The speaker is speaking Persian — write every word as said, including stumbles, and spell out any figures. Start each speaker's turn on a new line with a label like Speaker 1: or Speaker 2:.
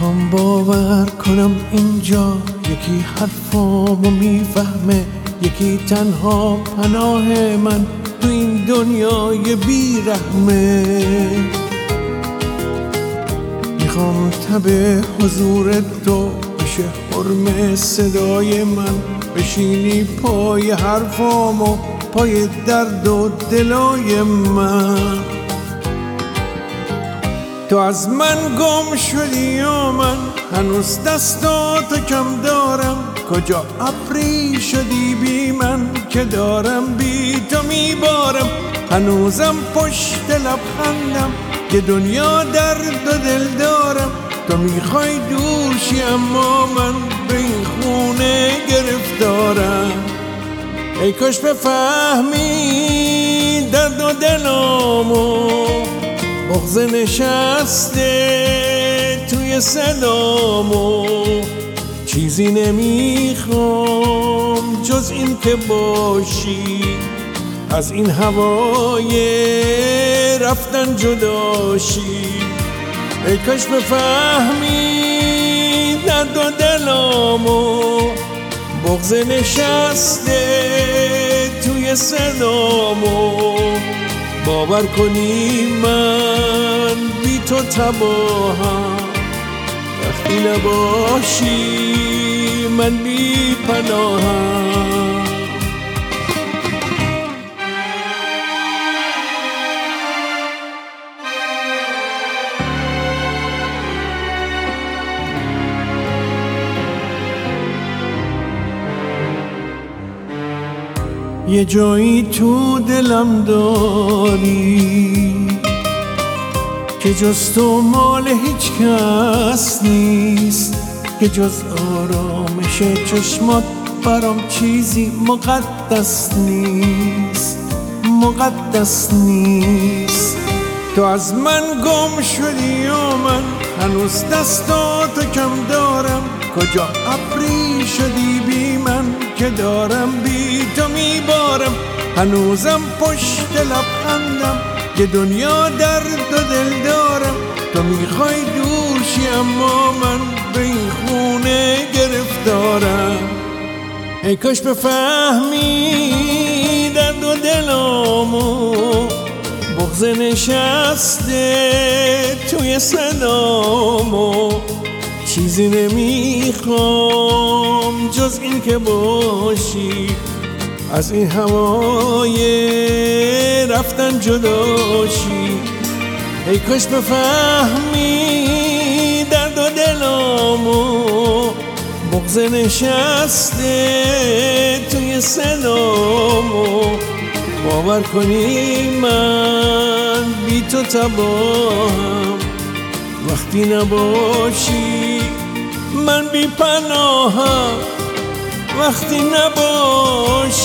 Speaker 1: میخوام باور کنم اینجا یکی حرفامو میفهمه، یکی تنها پناه من تو این دنیای بیرحمه. میخوام تب حضور تو بشه حرم صدای من، بشینی پای حرفامو، پای درد و دلای من. تو از من گم شدی و من هنوز دستاتو کم دارم، کجا ابری شدی بی من که دارم بی تو میبارم. هنوزم پشت لبخندم یه دنیا درد و دل دارم، تو میخوای دوشی اما من به این خونه گرفتارم. ای کاش بفهمی درد و دلامو، بغض نشسته توی صدامو. چیزی نمیخوام جز این که باشی، از این هوای رفتن جداشی. ای کاش بفهمی درد و دلامو، بغض نشسته توی صدامو. باور کنی من بی تو تباهم، وقتی نباشی من بی پناهم. یه جایی تو دلم داری که جز تو مال هیچ کس نیست، که جز آرامش چشمات برام چیزی مقدس نیست، مقدس نیست. تو از من گم شدی و من هنوز دستاتو کم دارم، کجا ابری شدی بی من که دارم بی تو میبارم. هنوزم پشت لبخندم یه دنیا درد و دل دارم، تو میخوای دوشی اما من به این خونه گرفتارم. ای کاش بفهمی درد و دلامو، بغض نشسته توی صدامو. چیزی نمیخوام جز این که باشی، از این هوای رفتن جداشی. ای کاش بفهمی درد و دلامو، بغض نشسته توی صدامو. باور کنی من بی تو تباهم، وقتی نباشی من بی پناهم. وقتی نباشی